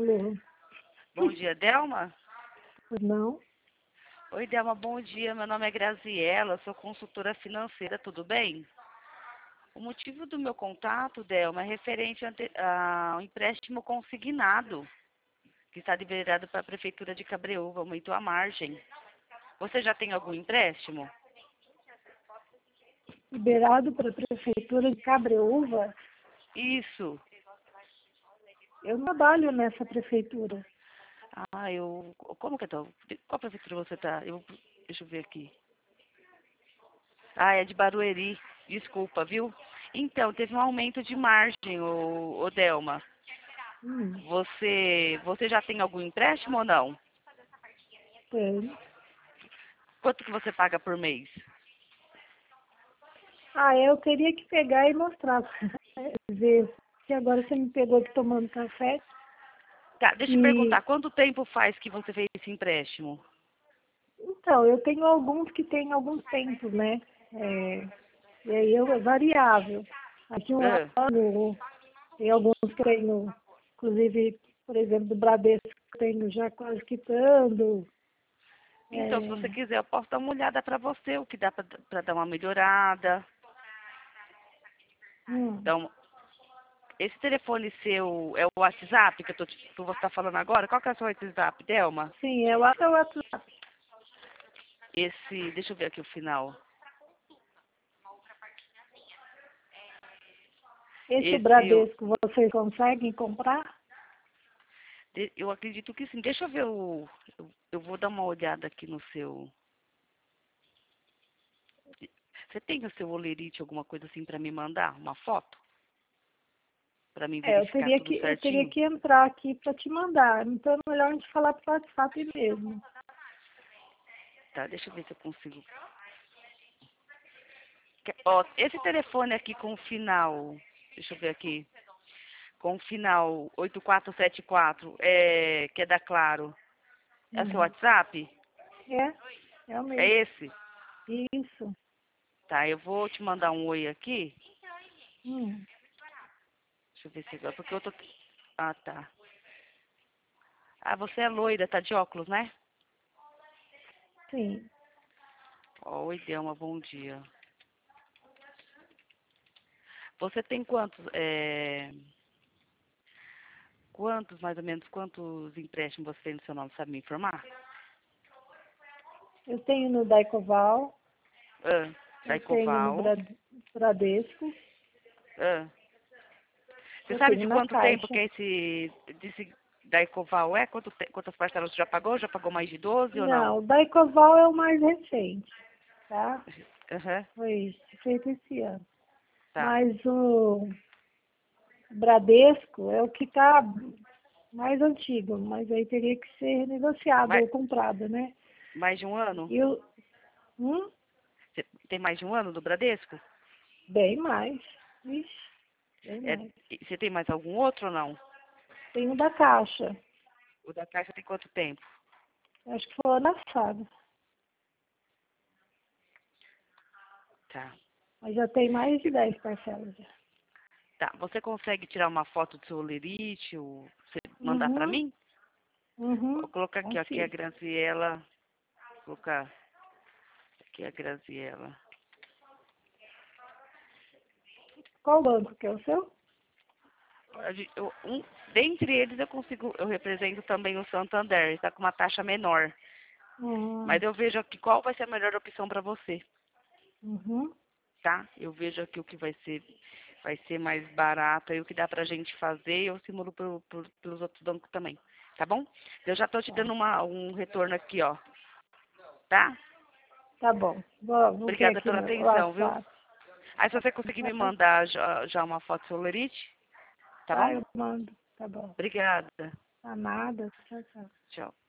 Alô? Bom dia, Delma. Não? Oi, Delma, bom dia. Meu nome é Graziela, sou consultora financeira, tudo bem? O motivo do meu contato, Delma, é referente ao empréstimo consignado, que está liberado para a Prefeitura de Cabreúva, aumentou a margem. Você já tem algum empréstimo? Liberado para a Prefeitura de Cabreúva? Isso. Eu trabalho nessa prefeitura. Como que eu tô? Qual prefeitura você tá? Deixa eu ver aqui. Ah, é de Barueri. Desculpa, viu? Então, teve um aumento de margem, ô Delma. Hum, Você já tem algum empréstimo ou não? tem. Quanto que você paga por mês? Eu teria que pegar e mostrar. Ver. Que agora você me pegou aqui tomando café. Tá, deixa eu E, perguntar, quanto tempo faz que você fez esse empréstimo? então, eu tenho alguns que têm alguns tempos, né? E aí é variável. Aqui um Ah, ano, tem alguns que eu tenho, inclusive, por exemplo, do Bradesco, eu tenho já quase quitando. então, se É, você quiser, eu posso dar uma olhada para você, o que dá para dar uma melhorada. hum. Então, esse telefone seu é o WhatsApp que você está falando agora? Qual que é o seu WhatsApp, Delma? Sim, é o WhatsApp. Deixa eu ver aqui o final. Esse Esse, eu, Bradesco vocês conseguem comprar? eu acredito que sim. Deixa eu ver eu vou dar uma olhada aqui no seu. Você tem o seu olerite, alguma coisa assim para me mandar? Uma foto? Para mim Eu verificar teria tudo eu teria certinho? que entrar aqui para te mandar. Então é melhor a gente falar pelo WhatsApp mesmo. Tá, deixa eu ver se eu consigo. Ó, esse telefone aqui com o final. Deixa eu ver aqui. Com o final 8474, que é da Claro. É o seu Hum. WhatsApp? É o É mesmo. esse? Isso. Tá, eu vou te mandar um oi aqui. Hum. Deixa eu ver se agora, porque eu tô. Ah, tá. Ah, você é loira, tá de óculos, né? Sim. Ó, oi, Delma, bom dia. Você tem quantos, mais ou menos, quantos empréstimos você tem no seu nome, sabe me informar? Eu tenho no Daicoval, Ah, da eu tenho no Ecoval. Bradesco, Ah. Você eu sabe tenho de na quanto tempo Caixa. que desse da Ecoval é? Quantas parcelas você já pagou? Já pagou mais de 12 ou não? Não, o Daicoval é o mais recente, tá? Aham, Foi feito esse ano. tá. Mas o Bradesco é o que está mais antigo, mas aí teria que ser negociado Mais, ou comprado, né? mais de um ano? E o, hum, Você tem mais de um ano do Bradesco? bem mais. Ixi, bem É, mais. e você tem mais algum outro ou não? Tem o da Caixa. O da Caixa tem quanto tempo? Acho que foi ano passado. Tá. Mas já tem mais de 10 parcelas já. Tá. Você consegue tirar uma foto do seu olerite ou você mandar pra Uhum, mim? Vou uhum, colocar aqui, ó. Aqui é a consigo. Graziella. Vou colocar aqui é a Graziella. Qual banco que é o seu? Dentre eles eu represento também o Santander, está com uma taxa menor. Uhum, Mas eu vejo aqui qual vai ser a melhor opção para você, uhum. tá? Eu vejo aqui o que vai ser mais barato e o que dá pra gente fazer, eu simulo pelos outros bancos também, tá bom? Eu já tô te Tá, dando um retorno aqui, ó, tá? tá bom. Vou ver Obrigada aqui pela no atenção, viu? WhatsApp. Aí se você conseguir me mandar já uma foto do seu Lerite, tá Tá, bom? eu mando. Tá bom. Obrigada. Tá nada. Tchau, tchau. Tchau.